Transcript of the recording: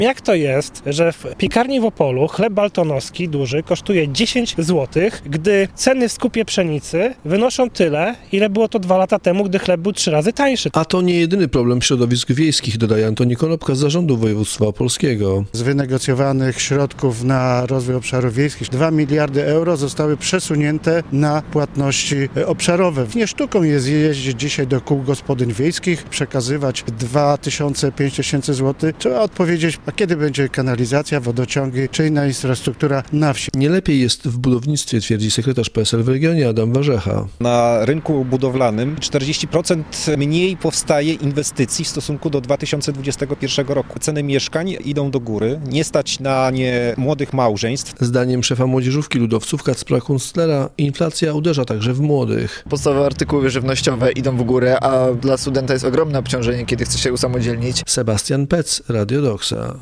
Jak to jest, że w piekarni w Opolu chleb baltonowski duży kosztuje 10 zł, gdy ceny w skupie pszenicy wynoszą tyle, ile było to 2 lata temu, gdy chleb był 3 razy tańszy? A to nie jedyny problem środowisk wiejskich, dodaje Antoni Konopka z Zarządu Województwa Opolskiego. Z wynegocjowanych środków na rozwój obszarów wiejskich 2 miliardy euro zostały przesunięte na płatności obszarowe. Nie sztuką jest jeździć dzisiaj do kół gospodyń wiejskich, przekazywać 5 tysięcy złotych. Trzeba odpowiedzieć, a kiedy będzie kanalizacja, wodociągi czy inna infrastruktura na wsi. Nie lepiej jest w budownictwie, twierdzi sekretarz PSL w regionie Adam Warzecha. Na rynku budowlanym 40% mniej powstaje inwestycji w stosunku do 2021 roku. Ceny mieszkań idą do góry, nie stać na nie młodych małżeństw. Zdaniem szefa młodzieżówki ludowców Kacpra Kunstlera inflacja uderza także w młodych. Podstawowe artykuły żywnościowe idą w górę, a dla studenta jest ogromne obciążenie, kiedy chce się usamodzielnić. Sebastian Pec, Radio Doxa.